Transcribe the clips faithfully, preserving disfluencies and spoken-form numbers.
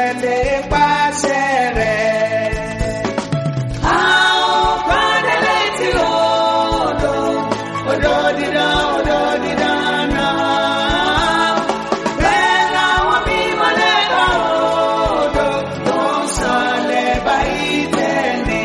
tẹ̀lé pàṣẹ rẹ̀. A ó pàdé létí odò, odò dídán, odò dídán náà. Bẹ́ẹ̀ làwọn mímọ́ lẹ́bàá odò tó ń sàn lẹ́bàá Ídẹ́nì.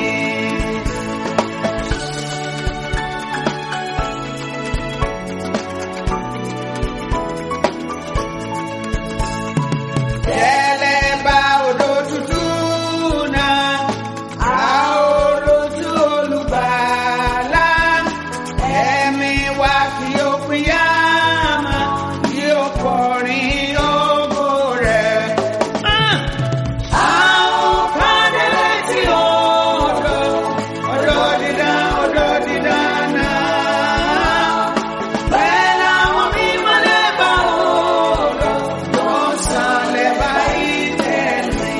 Tẹ̀lébà odò tútù náà, a ó rojú Olùgbàlà. Ẹ̀mí wa kì yóò pínyà mọ́, yóò kọrin ògo rẹ̀. A ó pàdé létí odò, odò dídán, odò dídán náà. Bẹ́ẹ̀ làwọn mímọ́ lẹ́bàá odò tó ń sàn lẹ́bàá Ídẹ́nì.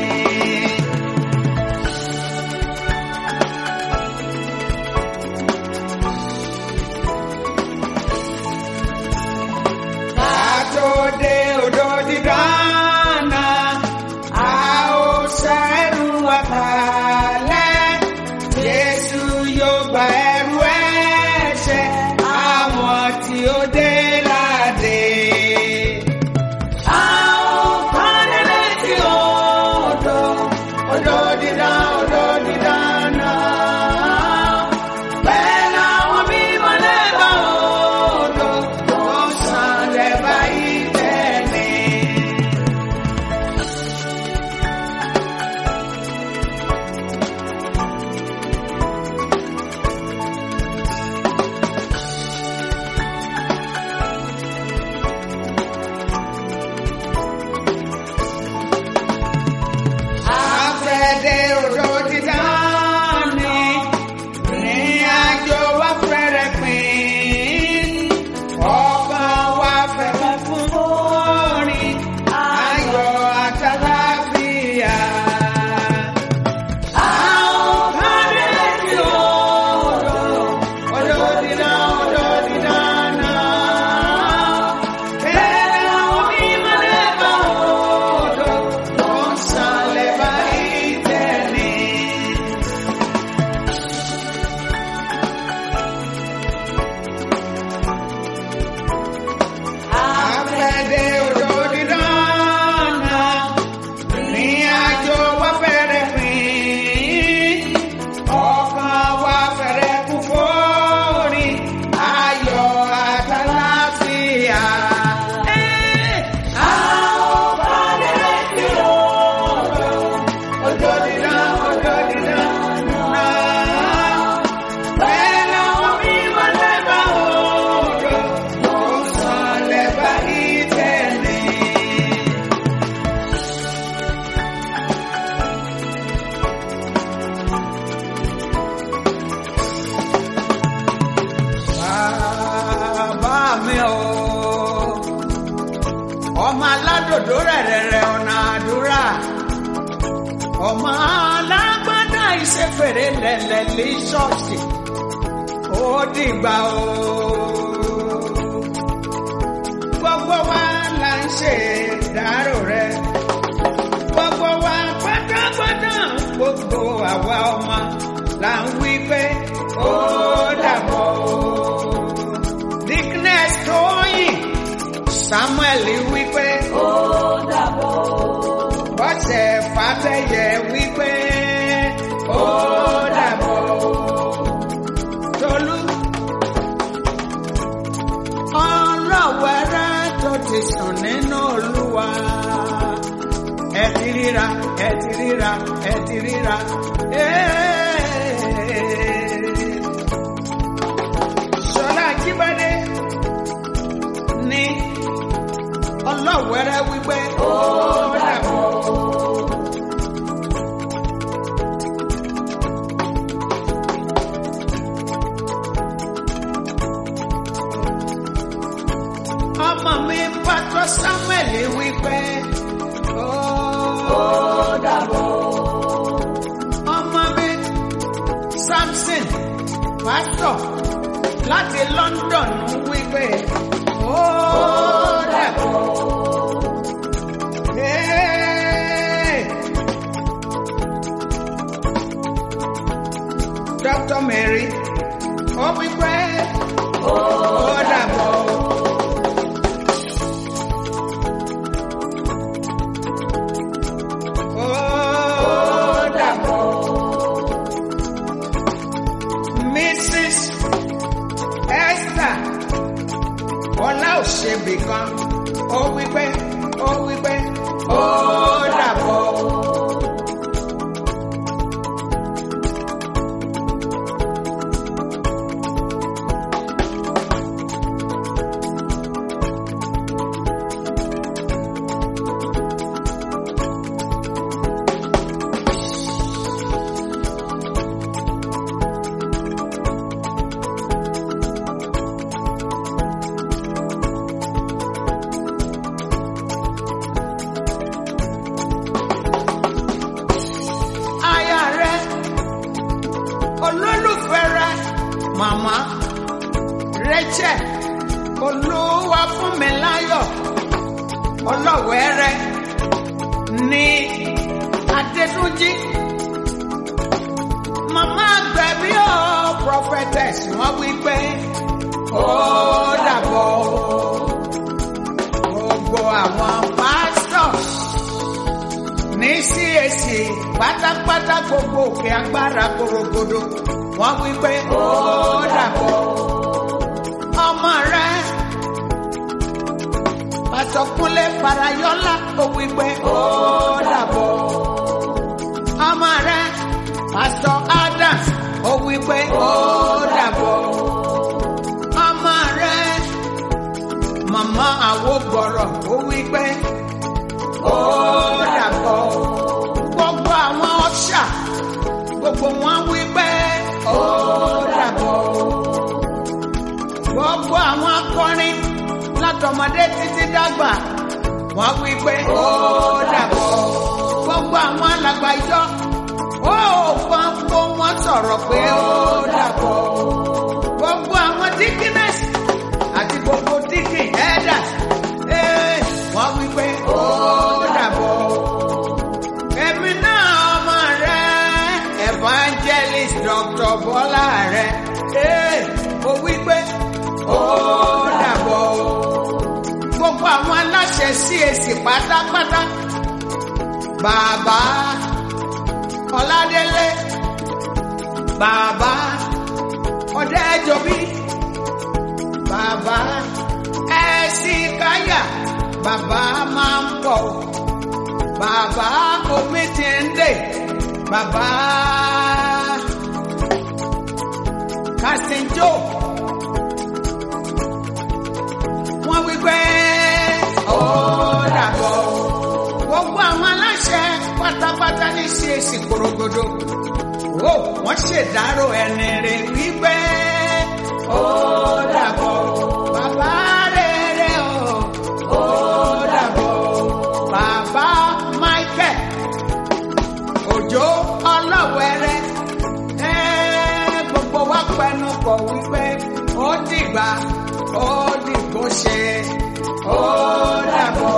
Ká tó dé odò dídán náà, a ó sá ẹrù wa kalẹ̀. Jésù yóò gba ẹrù ẹ̀ṣẹ̀ àwọn tí ó dé ládé. A ó pàdé létí odò, odò dídán, odò dídán náà. Bẹ́ẹ̀ làwọn mímọ́ lẹ́bàá odò tó ń sàn lẹ́bàá Ídẹ́nì. Afẹ́dé odò dídán ni, ní àjò wa fẹ́rẹ̀ pín. Ọkàn wa fẹ́ kún fún orin ayọ̀ àtàlàfíà. A ó pàdé létí odò, odò dídán, odò dídán náà. Bẹ́ẹ̀ làwọn mímọ́ lẹ́bàá odò tó ń sàn lẹ́bàá Ídẹ́nì. Afẹ́dé odò dídán náà, ní àjò wa fẹ́rẹ̀ pín. Ọkàn wa fẹ́rẹ̀ kún fórin ayọ̀ àtàlàfíà. A ó pàdé létí odò, odò dídán, odò dídán náà. Bẹ́ẹ̀ làwọn mímọ́ lẹ́bàá odò tó ń sàn lẹ́bàá Ídẹ́nì. Bàbá mi o, ọmọ aládòdó rẹ̀rẹ̀rẹ̀ ọ̀nà àdúrà, ọmọ alágbádá ìṣèfèrè lẹ̀lẹ̀ lé ṣọ́ọ̀ṣì, ó dìgbà o. Gbogbo wa là ń ṣe ìdárò rẹ̀, gbogbo wa pátápátá, gbogbo àwa ọmọ là ń wí pé ó dàbọ̀ o. Dickness Tóyìn Samuel wí pé ó dàbọ̀ o. Bọ́sẹ̀ Fábẹ́yẹ wí pé ó dàbọ̀ o. Tolú ọlọ́wẹ́rẹ́ tó ti sùn nínú Olúwa. Ẹ ti ríra, ẹ ti ríra, ẹ ti ríra. Ṣọlá Jíbádé ní ọlọ́wẹ́rẹ́ wípé ó dàbọ̀. Ọmọ mi Pásítọ̀ Samuel wípé ó dàbọ̀. Ọmọ mi Samson Pásítọ̀ láti London wípé ó dàbọ̀. Doctor Mary, ó wí pé ó dàbọ̀. Ó dàbọ̀. Missus Esther Ọláòṣèbìkan, ó wí pé ó wí pé ó dàbọ̀. Màmá Rachel Olúwafúnmiláyọ̀ Ọlọ́wẹ̀ẹ́rẹ́ ní Adétúnjí. Màmá Àgbẹ̀bí o prophetess, wọ́n wí pé ó dàbọ̀. Gbogbo àwọn pastors ní C A C pátápátá, gbogbo òkè agbára korogodo, wọ́n wí pé ó dàbọ̀. Ọmọ rẹ̀ Pásítọ̀ Kúnlé Farayọ́lá, ó wí pé ó dàbọ̀. Ọmọ rẹ̀ Pásítọ̀ Adams, ó wí pé ó dàbọ̀. Ọmọ rẹ̀ Màmá Àwògbọ̀rọ̀, ó wí pé ó dàbọ̀. Gbogbo àwọn ọ̀ṣà, gbogbo wọn wí pé ó dàbọ̀. Gbogbo àwọn akọrin látọmọdé títí dàgbà, wọ́n wí pé ó dàbọ̀. Gbogbo àwọn alàgbà ìjọ, ó gbogbo wọn sọ̀rọ̀ pé ó dàbọ̀. Gbogbo àwọn deaconess àti gbogbo deacon elders, wọ́n wí pé ó dàbọ̀. Èmi náà ọmọ rẹ̀ Evangelist Doctor Bọ́lá rẹ̀, ó wí pé ó dàbọ̀. Gbogbo àwọn aláṣẹ C A C pátápátá, Bàbá Ọládélé, Bàbá Ọdẹ́jọbí, Bàbá Ẹ̀sìkáyà, Bàbá máa ń pọ̀, Bàbá Omítìndé, Bàbá Kásìnjó, wọ́n wí pé ó dàbọ̀. Gbogbo àwọn aláṣẹ pátápátá ní C A C korogodo, ó wọ́n ṣèdárò ẹni rẹ̀ wí pé ó dàbọ̀. Bàbá rere o, ó dàbọ̀. Bàbá Michael Òjó Ọlọ́wẹ̀ẹ́rẹ́, gbogbo wa pẹnu pọ̀ wípé ó dìgbà, ó dìgbò ṣe, ó dàbọ̀.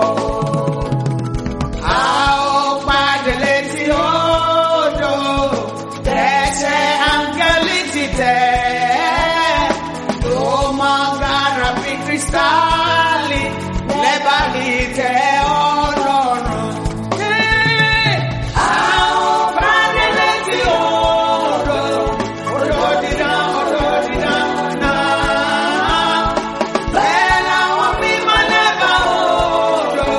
A ó pàdé létí odò, tẹ̀sẹ̀ áńgẹ́lì ti tẹ̀, tó mọ gàrà bí kírísítálì lẹ́bàálì tẹ̀ Ọlọ́run. A ó pàdé létí odò, odò dídán, odò dídán náà. Bẹ́ẹ̀ làwọn mímọ́ lẹ́bàá odò,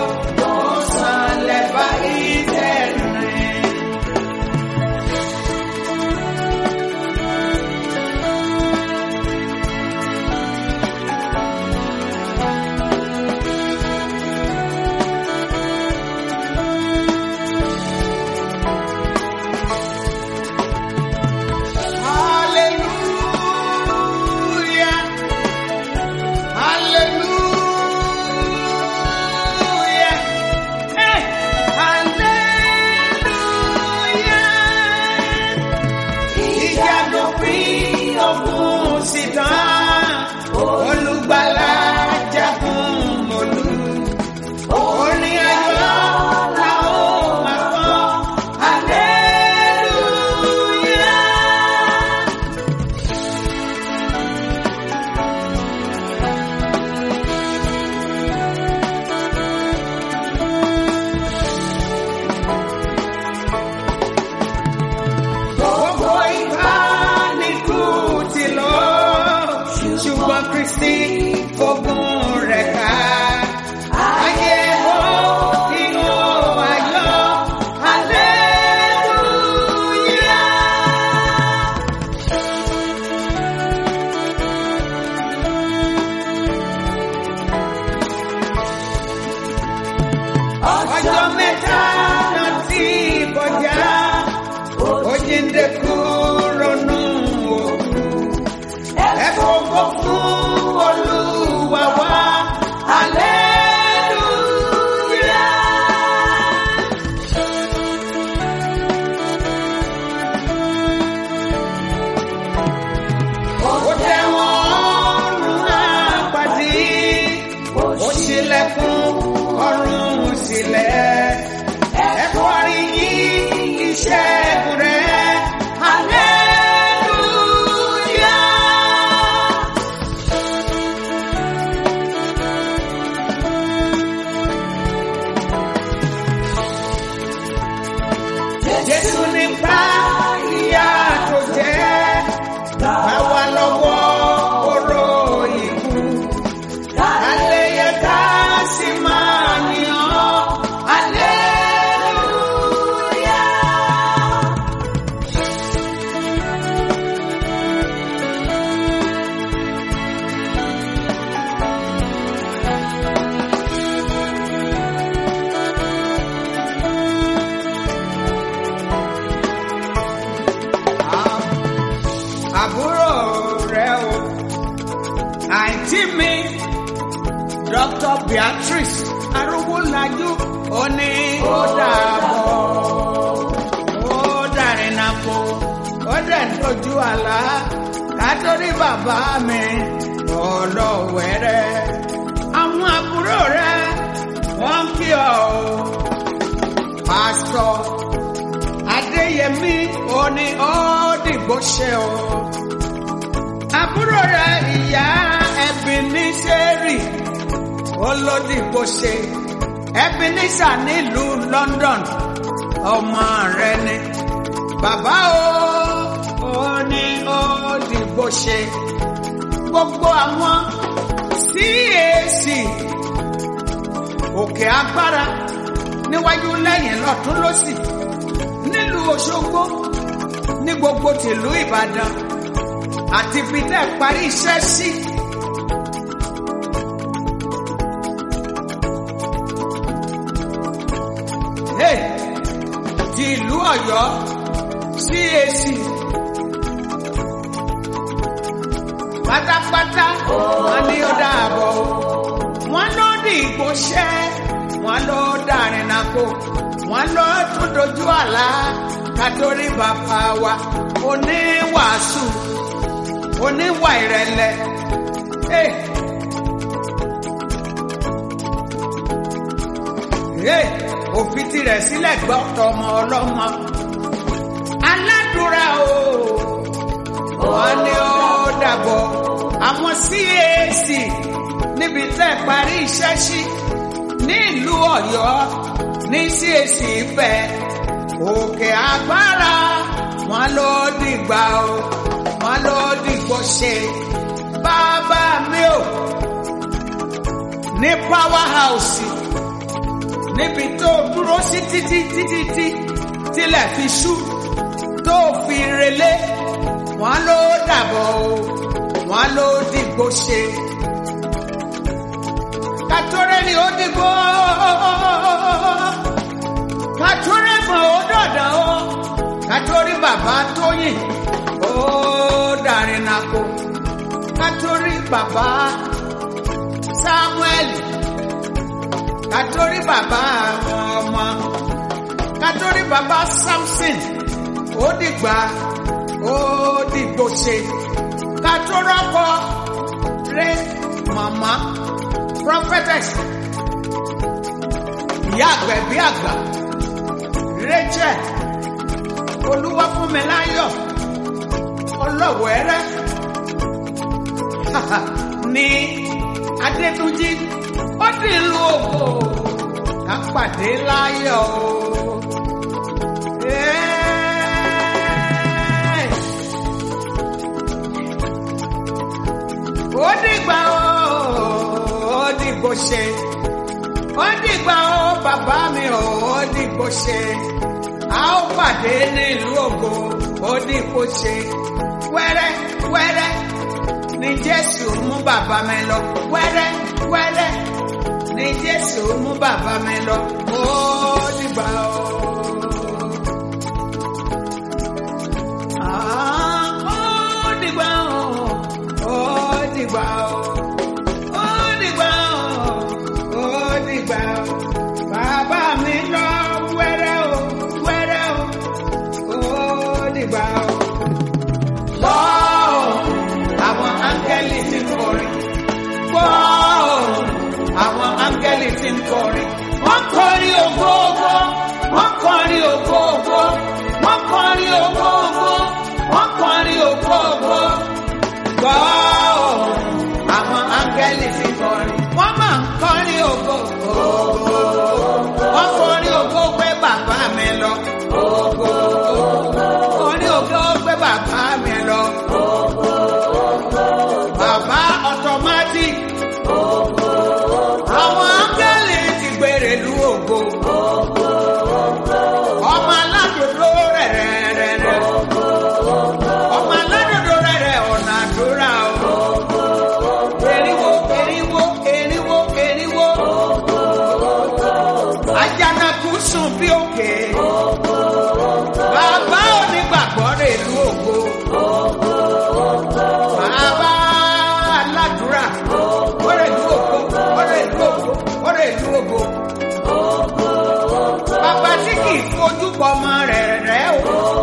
Kristi ogun rẹ̀ ká. Ayé wo inú ayọ̀, hallelujah. Ọjọ́ mẹ́ta náà ti kọjá, ó jíǹde kúrò nù òkú. Ẹ fògo fún Olúwa wa, hallelujah. Ó tẹ́ wọn ọ̀run àpàdé, ó ṣílẹ̀kùn ọ̀run sílẹ̀. Ẹ kọrin yìn ìṣẹ́gun rẹ̀, hallelujah. Jésù nípa ìyà tó jẹ́, gbà wá lọ́wọ́ oró ikú. Àlẹ́yẹ ká sì máa yìn, hallelujah. Àbúrò rẹ̀ o, àǹtí mi, Doctor Beatrice Arúgbólájú, ó ní ó dàbọ̀, ó dàrínà kó, ó dẹ̀ dojú àlá, kátórí bàbá mi ọlọ́wẹ̀rẹ̀. Àwọn àbúrò rẹ̀ wọ́n kí ọ o, Pásítọ̀ Adéyẹmí, ó ní ó dìgbò ṣe o. Àbúrò rẹ̀ ìyá Ebeneseri, olódìgbò ṣe. Ebenezer nílùú London, ọmọ rẹ̀ ni. Bàbá o, ó ní ó dìgbò ṣe. Gbogbo àwọn C A C òkè agbára níwájú lẹ́yìn lọ́tún lósì nílùú Òṣogbo, ní gbogbo tìlú Ìbàdàn àti ibi tẹ́ parí iṣẹ́ sí. Hey, ti ìlú Ọ̀yọ́ C A C pátápátá wọ́n ní ó dàbọ̀, wọ́n ló dìgbò ṣẹ́, wọ́n ló dàrínà kó, wọ́n ló tún dojú àlá, kátórí bàbá wa oníwàásù, oníwà ìrẹ̀lẹ̀. Hey. Hey. Òfin tirẹ̀ sílẹ̀ gbọ́ tọmọ ọlọ́mọ. Aládùúrà o, wọ́n ní ó dàbọ̀. Àwọn C A C níbi tẹ́ parí iṣẹ́ sí ní ìlú Ọ̀yọ́ ní C A C Ifẹ̀ òkè agbára, wọ́n ló dìgbà o, wọ́n ló dìgbò ṣe. Bàbá mi ò ní Power House, níbi tó dúró sí títí títí tí tílẹ̀ fi ṣú tó fi relé, wọ́n ló dàbọ̀ o, wọ́n ló dìgbò ṣe. Kàtórẹ́ ni ó dìgbò, kàtórẹ́ mọ̀ ó dọ̀dọ̀ o, kàtórí bàbá Tóyìn ó dàrínà kó, kàtórí bàbá Samuel, kàtórí bàbá àwọn ọmọ, kàtórí bàbá Samson ó dìgbà ó dìgbò ṣe. Kàtórọ́kọ rẹ màmá prophetess ìyá àgbẹ̀ bí àgbà Rachel Olúwafúnmiláyọ̀ Ọlọ́wẹ̀rẹ́ ní Adétúnjí ó ti lu òkò àpàdé láyọ̀ o. Ó dìgbà ṣe. Ó dìgbà ó bàbá mi ò ó dìgbò ṣe. A ó pàdé nílùú ògo ó dìgbò ṣe. Wẹ́rẹ́ wẹ́rẹ́ ni Jésù mú bàbá mi lọ. Wẹ́rẹ́ wẹ́rẹ́ ni Jésù mú bàbá mi lọ. Ó dìgbà ó. Ah, ó dìgbà ó. Ó dìgbà ó. Ó dìgbà ó. Ó dìgbà ó. Bàbá mi lọ wẹ́rẹ́ o, wẹ́rẹ́ o. Ó dìgbà ó. Gbọ́ àwọn áńgẹ́lì tí ń kọrin. Gbọ́ àwọn áńgẹ́lì tí ń kọrin. Wọ́n kọrin ògo ògo. Wọ́n kọrin ògo ògo. Wọ́n kọrin ògo ògo. Wọ́n kọrin ògo ògo. Gbọ́ àwọn áńgẹ́lì tí ń kọrin. Wọ́n máa ń kọrin ògo ògo. Wọ́n kọrin ògo pé bàbá mi lọ. Ògo kọrin ògo pé bàbá mi lọ. Bàbá automatic. Àwọn áńgẹ́lì ti gbèrè lu ògo. Ọmọ aládòdó rẹ̀ rẹ̀ rẹ̀ rẹ̀. Ọmọ aládòdó rẹ̀ rẹ̀ ọ̀nà àdúrà o. Eriwo eriwo eriwo eriwo. Àjànàkú sùn bí òkè. Bàbá onígbàgbọ́ rẹ̀ lu ògo. Bàbá aládùúrà. Ó rẹ̀ lu ògo. Ó rẹ̀ lu ògo. Ó rẹ̀ lu ògo. Bàbá tí kì í fojú pọ̀ ọmọ rẹ̀ rẹ̀ o.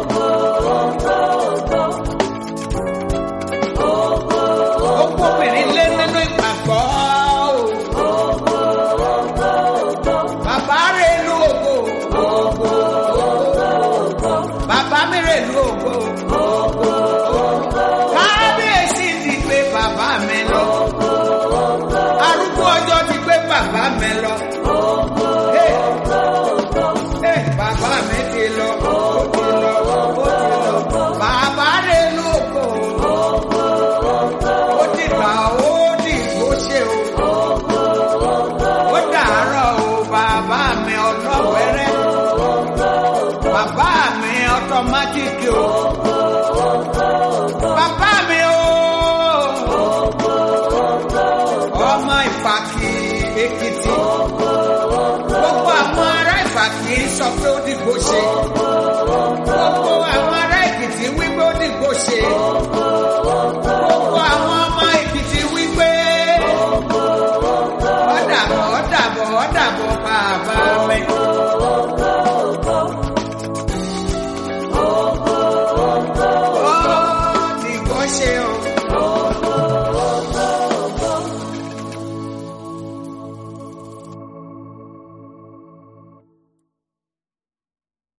Ó kóbìnrin lé nínú ìgbàgbọ́ o. Bàbá rẹ̀ lu ògo. Bàbá mi rẹ̀ lu ògo. Kábíyèsí ti gbé bàbá mi lọ. Arúgbó ọjọ́ ti gbé bàbá mi lọ. Hey, hey, bàbá mi ti lọ. Ó ti lọ. Ó ti lọ. Bàbá rẹ̀ lu ògo. Ó ti gbà ó dì bó ṣe o. Ó dàárọ̀ o bàbá mi ọlọ́wẹ́rẹ́. Bàbá mi ọtọmátìkì o. Bàbá